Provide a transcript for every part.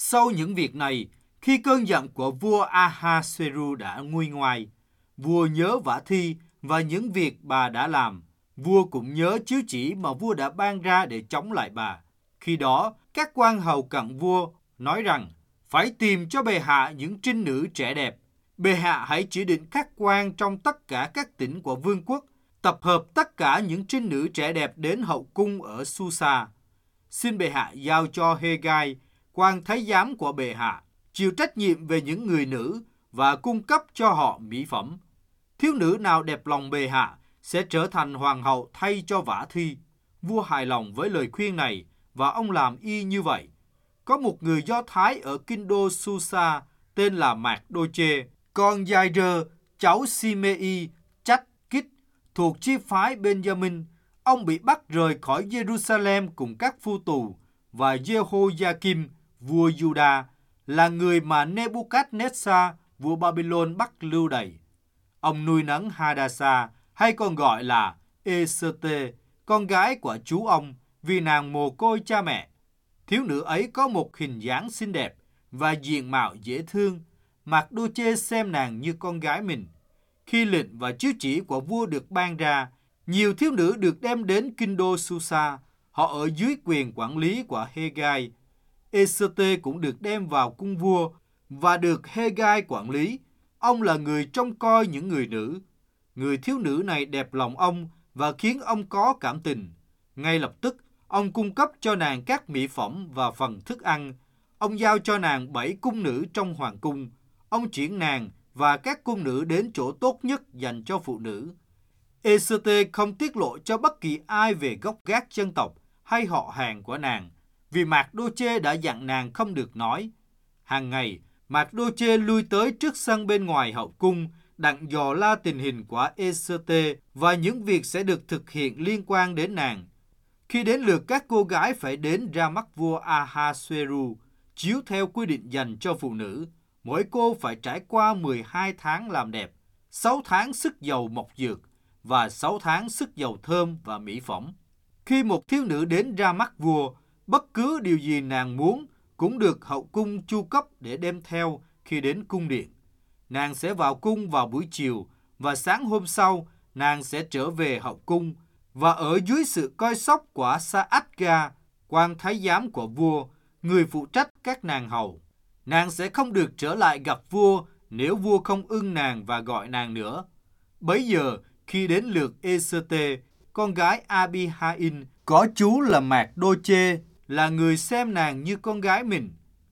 Sau những việc này, khi cơn giận của vua Ahasuero đã nguôi ngoai, vua nhớ Vả Thi và những việc bà đã làm. Vua cũng nhớ chiếu chỉ mà vua đã ban ra để chống lại bà. Khi đó, các quan hầu cận vua nói rằng phải tìm cho bệ hạ những trinh nữ trẻ đẹp. Bệ hạ hãy chỉ định các quan trong tất cả các tỉnh của vương quốc, tập hợp tất cả những trinh nữ trẻ đẹp đến hậu cung ở Susa. Xin bệ hạ giao cho Hegai, quan thái giám của bệ hạ, chịu trách nhiệm về những người nữ và cung cấp cho họ mỹ phẩm. Thiếu nữ nào đẹp lòng bệ hạ sẽ trở thành hoàng hậu thay cho Vả Thi. Vua hài lòng với lời khuyên này và ông làm y như vậy. Có một người Do Thái ở kinh đô Susa tên là Mạc Đô Chê, con Giai-rơ, cháu Si-mê-y, Chách Kích, thuộc chi phái Benjamin. Ông bị bắt rời khỏi Jerusalem cùng các phu tù, và Jehoiakim, vua Juda, là người mà Nebuchadnezzar, vua Babylon bắt lưu đày. Ông nuôi nấng Hadassa, hay còn gọi là Ê-sơ-tê, con gái của chú ông, vì nàng mồ côi cha mẹ. Thiếu nữ ấy có một hình dáng xinh đẹp và diện mạo dễ thương. Mạc Đô Chê xem nàng như con gái mình. Khi lệnh và chiếu chỉ của vua được ban ra, nhiều thiếu nữ được đem đến kinh đô Susa. Họ ở dưới quyền quản lý của Hegai. Ê-sơ-tê cũng được đem vào cung vua và được Hegai quản lý. Ông là người trông coi những người nữ. Người thiếu nữ này đẹp lòng ông và khiến ông có cảm tình. Ngay lập tức, ông cung cấp cho nàng các mỹ phẩm và phần thức ăn. Ông giao cho nàng 7 cung nữ trong hoàng cung. Ông chuyển nàng và các cung nữ đến chỗ tốt nhất dành cho phụ nữ. Ê-sơ-tê không tiết lộ cho bất kỳ ai về gốc gác dân tộc hay họ hàng của nàng, vì Mạc Đô Chê đã dặn nàng không được nói. Hàng ngày, Mạc Đô Chê lui tới trước sân bên ngoài hậu cung, đặng dò la tình hình của Ê-sơ-tê và những việc sẽ được thực hiện liên quan đến nàng. Khi đến lượt các cô gái phải đến ra mắt vua Ahasuero, chiếu theo quy định dành cho phụ nữ, mỗi cô phải trải qua 12 tháng làm đẹp, 6 tháng sức dầu mộc dược và 6 tháng sức dầu thơm và mỹ phẩm. Khi một thiếu nữ đến ra mắt vua, bất cứ điều gì nàng muốn cũng được hậu cung chu cấp để đem theo khi đến cung điện. Nàng sẽ vào cung vào buổi chiều và sáng hôm sau nàng sẽ trở về hậu cung và ở dưới sự coi sóc của Sa-át-ga, quan thái giám của vua, người phụ trách các nàng hầu. Nàng sẽ không được trở lại gặp vua nếu vua không ưng nàng và gọi nàng nữa. Bấy giờ, khi đến lượt Ê-sơ-tê, con gái Abi-ha-in, có chú là Mạc Đô Chê, là người xem nàng như con gái mình.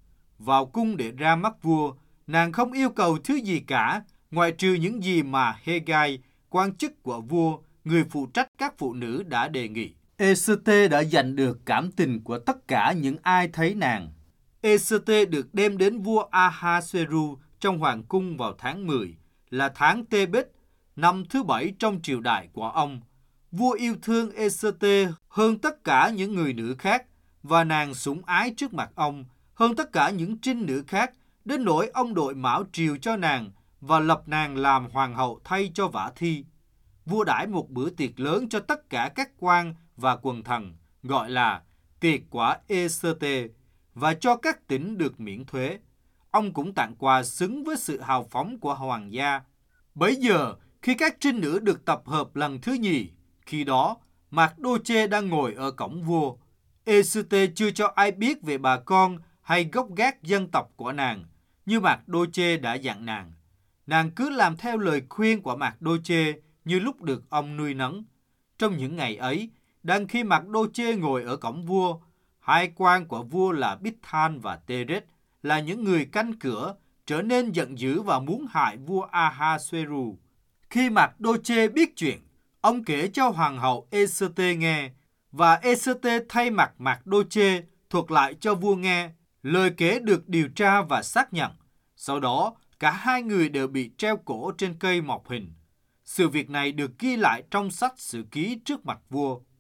Vào cung để ra mắt vua, nàng không yêu cầu thứ gì cả, ngoại trừ những gì mà Hegai, quan chức của vua, người phụ trách các phụ nữ đã đề nghị. Ê-sơ-tê đã giành được cảm tình của tất cả những ai thấy nàng. Ê-sơ-tê được đem đến vua Ahasuero trong hoàng cung vào tháng 10, là tháng Tê-bết, năm thứ 7 trong triều đại của ông. Vua yêu thương Ê-sơ-tê hơn tất cả những người nữ khác, và nàng sủng ái trước mặt ông hơn tất cả những trinh nữ khác, đến nỗi ông đội mão triều cho nàng và lập nàng làm hoàng hậu thay cho Vả Thi. Vua đãi một bữa tiệc lớn cho tất cả các quan và quần thần, gọi là tiệc của Ê-sơ-tê, và cho các tỉnh được miễn thuế. Ông cũng tặng quà xứng với sự hào phóng của hoàng gia. Bấy giờ, khi các trinh nữ được tập hợp lần thứ nhì, khi đó Mạc Đô Chê đang ngồi ở cổng vua. Ê-sơ-tê chưa cho ai biết về bà con hay gốc gác dân tộc của nàng, như Mạc Đô Chê đã dặn nàng. Nàng cứ làm theo lời khuyên của Mạc Đô Chê như lúc được ông nuôi nấng. Trong những ngày ấy, đang khi Mạc Đô Chê ngồi ở cổng vua, hai quan của vua là Bích-than và Tê-rết là những người canh cửa, trở nên giận dữ và muốn hại vua Ahasuero. Khi Mạc Đô Chê biết chuyện, ông kể cho hoàng hậu Ê-sơ-tê nghe, và Ê-sơ-tê thay mặt Mạc Đô Chê thuật lại cho vua nghe. Lời kể được điều tra và xác nhận. Sau đó, cả hai người đều bị treo cổ trên cây mọc hình. Sự việc này được ghi lại trong sách sử ký trước mặt vua.